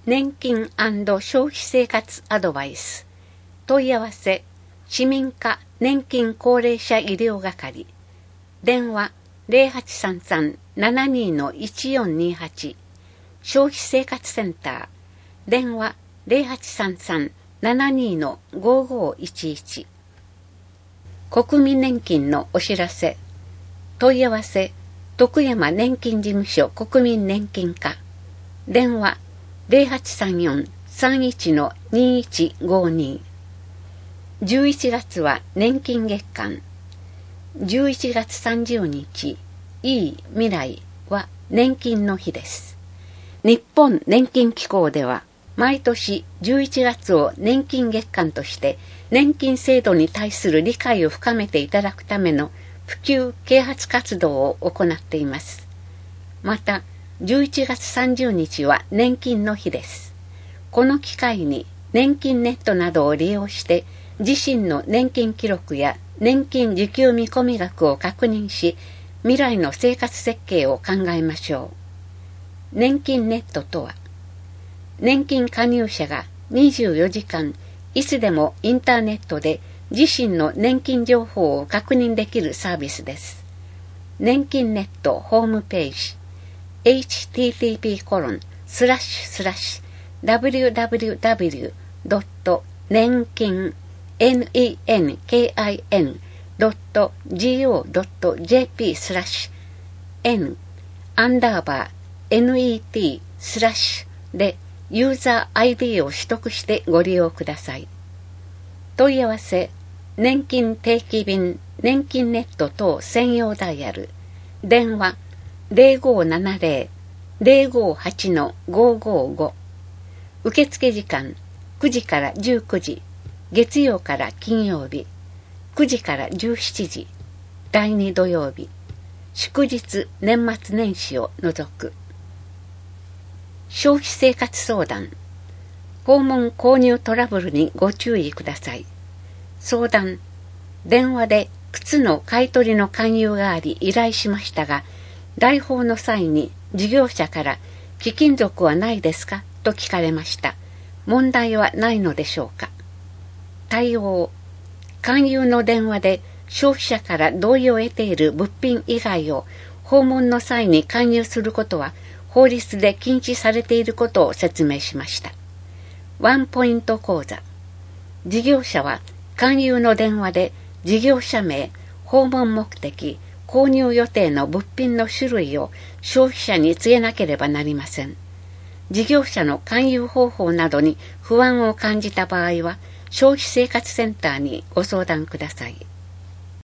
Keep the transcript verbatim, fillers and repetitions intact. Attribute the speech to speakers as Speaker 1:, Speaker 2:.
Speaker 1: 年金&消費生活アドバイス。問い合わせ、市民課年金高齢者医療係。電話 ゼロはちさんさん ななに いちよんにはち。消費生活センター。電話 ゼロはちさんさん ななに ごごいちいち。国民年金のお知らせ。問い合わせ、徳山年金事務所国民年金課。電話ゼロはちさんよん さんいち にいちごに。じゅういちがつは年金月間。じゅういちがつさんじゅうにち、いい未来は年金の日です。日本年金機構では、毎年じゅういちがつを年金月間として、年金制度に対する理解を深めていただくための普及啓発活動を行っています。また、じゅういちがつさんじゅうにちは年金の日です。この機会に年金ネットなどを利用して自身の年金記録や年金受給見込み額を確認し、未来の生活設計を考えましょう。年金ネットとは、年金加入者がにじゅうよじかんいつでもインターネットで自身の年金情報を確認できるサービスです。年金ネットホームページエイチティーティーピーコロンスラッシュスラッシュダブリューダブリューダブリュードット年金 ネンキン ドット ジーオー ドット ジェーピー スラッシュ n アンダーバー net スラッシュでユーザー アイディー を取得してご利用ください。問い合わせ、年金定期便、年金ネット等専用ダイヤル、電話ゼロごななゼロ ゼロごはち ごごご。受付時間くじからじゅうくじ、月曜から金曜日、くじからじゅうしちじ、だいに土曜日、祝日年末年始を除く。消費生活相談、訪問購入トラブルにご注意ください。相談、電話で靴の買い取りの勧誘があり依頼しましたが、来訪の際に事業者から貴金属はないですかと聞かれました。問題はないのでしょうか。対応、勧誘の電話で消費者から同意を得ている物品以外を訪問の際に勧誘することは法律で禁止されていることを説明しました。ワンポイント講座。事業者は勧誘の電話で事業者名、訪問目的、購入予定の物品の種類を消費者に告げなければなりません。事業者の勧誘方法などに不安を感じた場合は、消費生活センターにご相談ください。